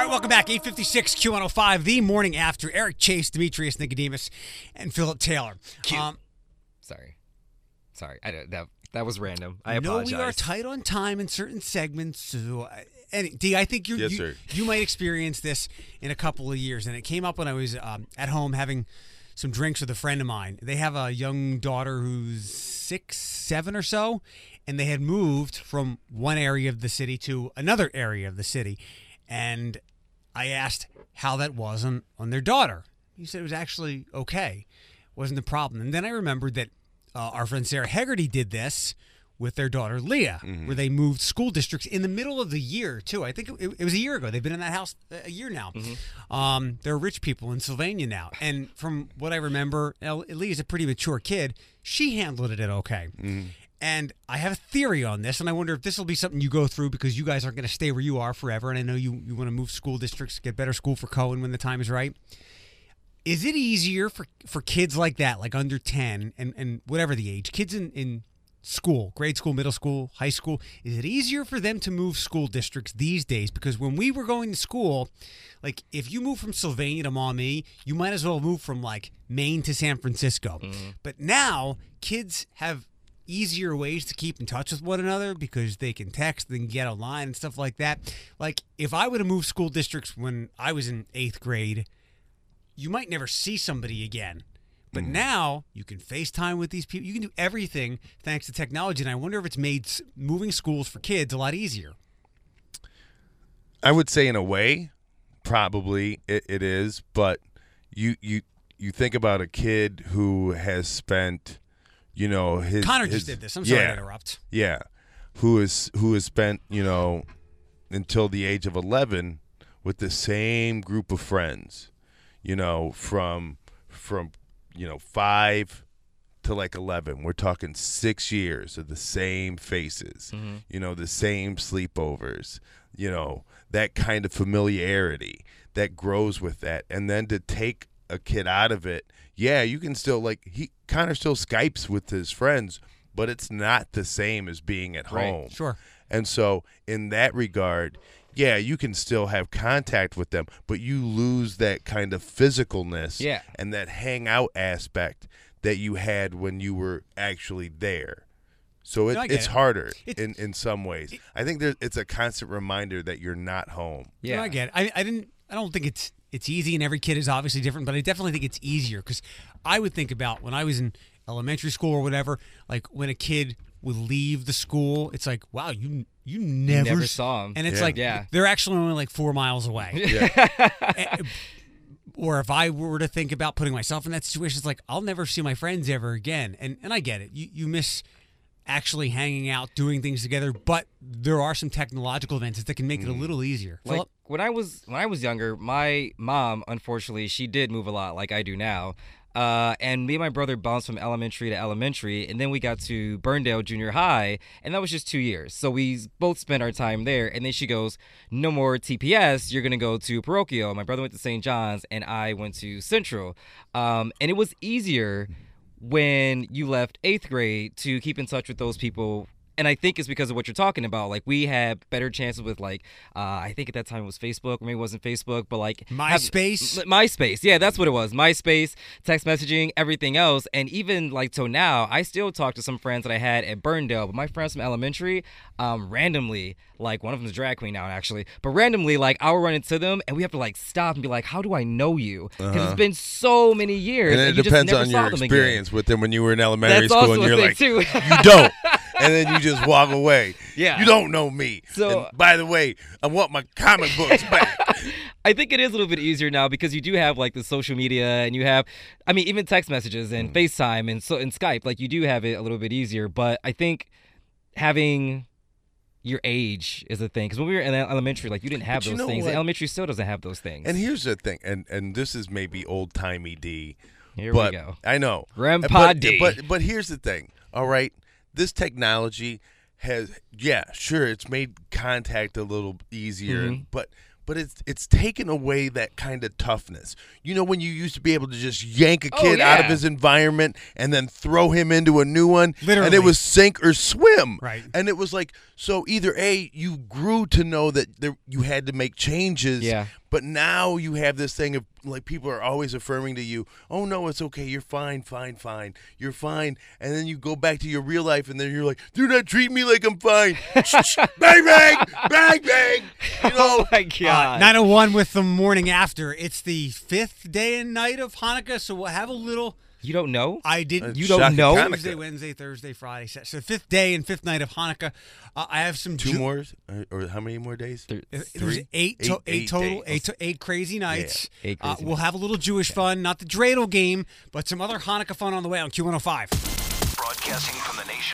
right, welcome back. 8:56 Q105, the morning after. Eric Chase, Demetrius Nicodemus, and Philip Taylor. Sorry. That was random. I apologize. No, we are tight on time in certain segments. So, D, I think you might experience this in a couple of years. And it came up when I was at home having some drinks with a friend of mine. They have a young daughter who's 6, 7 or so, and they had moved from one area of the city to another area of the city. And I asked how that was on their daughter. He said it was actually okay. Wasn't a problem. And then I remembered that our friend Sarah Hegarty did this with their daughter Leah, where they moved school districts in the middle of the year, too. I think it was a year ago. They've been in that house a year now. They're rich people in Sylvania now. And from what I remember, Leah's a pretty mature kid. She handled it okay. And I have a theory on this, and I wonder if this will be something you go through because you guys aren't going to stay where you are forever, and I know you want to move school districts, get better school for Cohen when the time is right. Is it easier for kids like that, like under 10 and whatever the age, kids in school, grade school, middle school, high school, is it easier for them to move school districts these days? Because when we were going to school, like if you move from Sylvania to Maumee, you might as well move from like Maine to San Francisco. But now kids have easier ways to keep in touch with one another because they can text, they can get online and stuff like that. Like if I would have moved school districts when I was in 8th grade, you might never see somebody again. But now you can FaceTime with these people. You can do everything thanks to technology. And I wonder if it's made moving schools for kids a lot easier. I would say in a way, probably it is. But you think about a kid who has spent, Connor just did this. I'm sorry to interrupt. Yeah. Who has spent, until the age of 11 with the same group of friends. From 5 to like 11. We're talking 6 years of the same faces, the same sleepovers, that kind of familiarity that grows with that. And then to take a kid out of it, you can still Connor still Skypes with his friends, but it's not the same as being at home. Sure. And so in that regard, you can still have contact with them, but you lose that kind of physicalness and that hangout aspect that you had when you were actually there. So it's harder in some ways. I think it's a constant reminder that you're not home. Yeah, I get it. I don't think it's easy, and every kid is obviously different, but I definitely think it's easier because I would think about when I was in elementary school or whatever, like when a kid would leave the school, it's like, wow, you never saw them. And it's they're actually only like 4 miles away. Or if I were to think about putting myself in that situation, it's like, I'll never see my friends ever again. And I get it. You miss actually hanging out, doing things together, but there are some technological advances that can make it a little easier. Like when I was younger, my mom, unfortunately, she did move a lot like I do now. And me and my brother bounced from elementary to elementary, and then we got to Burndale Junior High, and that was just 2 years. So we both spent our time there, and then she goes, no more TPS, you're going to go to Parochial. My brother went to St. John's, and I went to Central. And it was easier when you left 8th grade to keep in touch with those people. And I think it's because of what you're talking about. Like, we had better chances with, I think at that time it was Facebook, or maybe it wasn't Facebook, but MySpace? MySpace, yeah, that's what it was. MySpace, text messaging, everything else. And even, till now, I still talk to some friends that I had at Burndale, but my friends from elementary, randomly, one of them's a drag queen now, actually, but randomly, I'll run into them, and we have to, stop and be like, how do I know you? Because it's been so many years, and it you depends just never on your saw them experience again. with them when you were in elementary That's school, also and you're like, too. You don't. And then you just walk away. Yeah. You don't know me. So, and by the way, I want my comic books back. I think it is a little bit easier now because you do have the social media, and you have, even text messages and FaceTime and Skype. You do have it a little bit easier. But I think having your age is a thing. Because when we were in elementary, you didn't have those things. Elementary still doesn't have those things. And here's the thing, and this is maybe old-timey D. Here we go. I know. Grandpa D. But here's the thing, all right? This technology has, sure, it's made contact a little easier, but but it's taken away that kind of toughness. You know, when you used to be able to just yank a kid out of his environment and then throw him into a new one, literally, and it was sink or swim. Right. And it was like, so either A, you grew to know that you had to make changes. Yeah. But now you have this thing of, like, people are always affirming to you, oh, no, it's okay. You're fine. You're fine. And then you go back to your real life, and then you're like, do not treat me like I'm fine. Bang, bang, bang, bang. You know? Oh, my God. 9:01 with the morning after. It's the 5th day and night of Hanukkah, so we'll have a little... You don't know? I didn't. You don't know? Tuesday, Wednesday, Thursday, Friday, Saturday. So 5th day and 5th night of Hanukkah. I have some... Two more? Or how many more days? There's eight total. Eight crazy nights. Yeah, 8 crazy we'll have a little Jewish fun. Not the dreidel game, but some other Hanukkah fun on the way on Q105. Broadcasting from the nation.